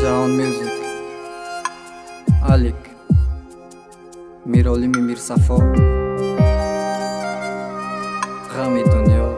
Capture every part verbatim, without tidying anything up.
جهان میوزیک آلیک میرعلی میرصفا غمی دنیا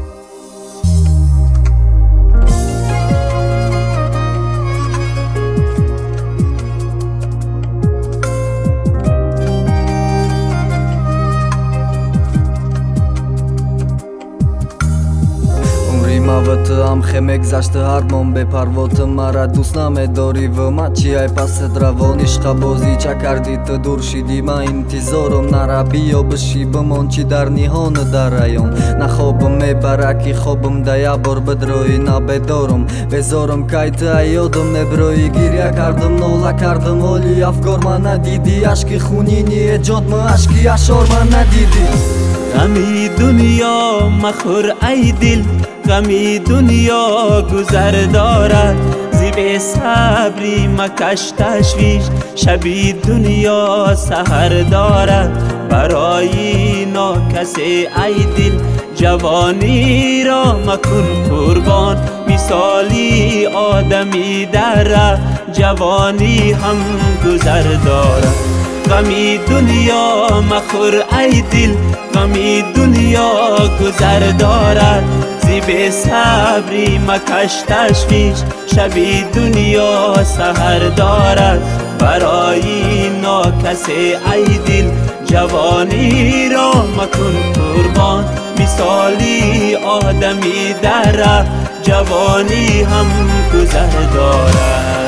Մավըտը ամխեմ էգզաշտը հարմոն բեպարվոտը մարա դուսնամ է դորի վմա չի այ պասը դրավոն իշխաբոզի ճակարդիտը դուրշի դիմային տիզորում նարաբիո բշի բմոն չի դարնի հոնը դարայոն նա խոբում է բարակի խոբում դայաբոր բդրոյի նաբեդորում վեզորում կայտը այոդում է բրոյի գիրյա կարդում նոլա կարդում հոլի ավգորմանա դիդի աշկի խունինի է ջոդմը աշկի աշորմանա դիդի غمی دنیا مخور ای دل غمی دنیا گذر دارد زیب صبری مکش تشویش شبی دنیا سحر دارد برای ناکس ای دل جوانی را مکن قربان مثالی آدمی در جوانی هم گذر دارد غمی دنیا مخور ای دل غمی دنیا گذر دارد زیب صبری مکش تشویش شبی دنیا سحر دارد برای ناکس ای دل جوانی را مکن قربان مثالی آدمی در جوانی هم گذر دارد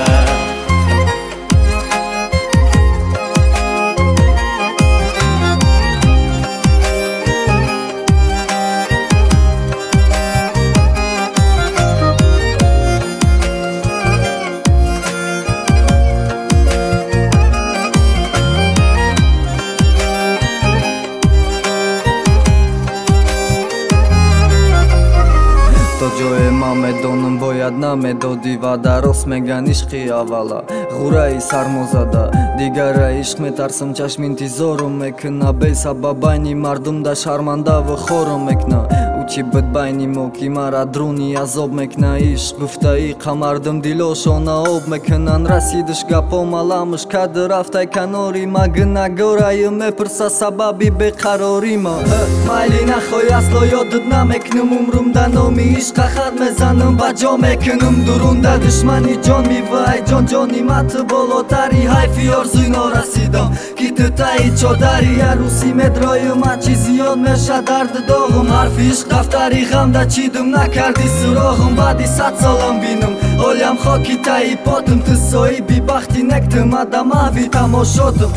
Ջոյե մամեդոնն բոյադնա մեդոդի վադարոս մեգան իշխի ավալա Ղուրայի սարմոզադա դիգարա իշխ մետարսմ ճաշմին տիզորում մեկնա բեսա բաբայնի մարդում դա շարմանդա վխորում մեկնա Ուչի բդբայնի մոկի մարա դրունի ազոբ մեկնա իշխ գուվտայի խամարդում դիլոշոնա ով մեկնան ռասի դշգապոմ ալամշ կադր ավտայքանորի մագնա գորայում է պրսա սաբաբի բեխարորի մա Մայլինա խոյասլո յոդդնա մեկնում ումրում դանոմի իշխ Խախատ մեզանում բաջոմ է կնում դուրունդա դշմանի ջոն մի վայ ջոն ջոնի մաթը բոլոտարի հայֆի օրզույն օրասիդոմ Կիտը տայի չոդարի արուսի մետրոյում աչի զիոն մեր շադարդը դողում Հարվի իշկավտարի ғամդա չիդում նակարդի սրողում բադի սացոլում բինում Օլյամ խոքի տայի պոտում տսոյի բիբախտի նեկտում ադամավի տամոշոտում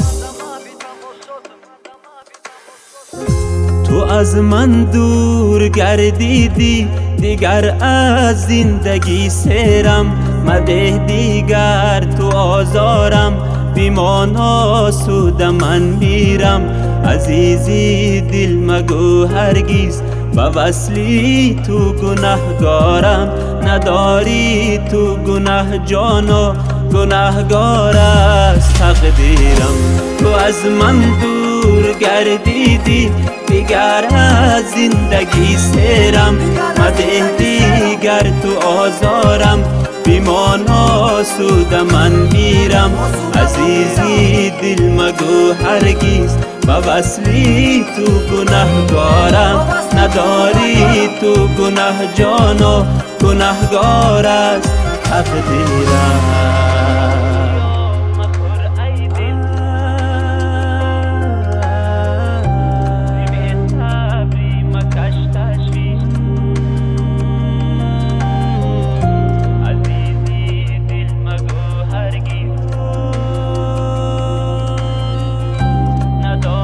تو از من دور گردیدی دیگر از زندگی سرم مده دیگر تو آزارم بیمانا سود من میرم عزیزی دل مگو هرگیز با وصلی تو گناهگارم نداری تو گناه جانا گناهگار است تقدیرم تو از من دور گردیدی دیگر از زندگی سرم مده دیگر تو آزارم بیمانا سود من میرم عزیزی دل مگو هرگیز با وصلی تو گناهگارم نداری تو گناه جانا گناهگار است تقدیرم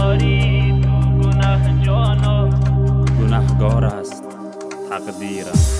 گناهگار است تقدیرم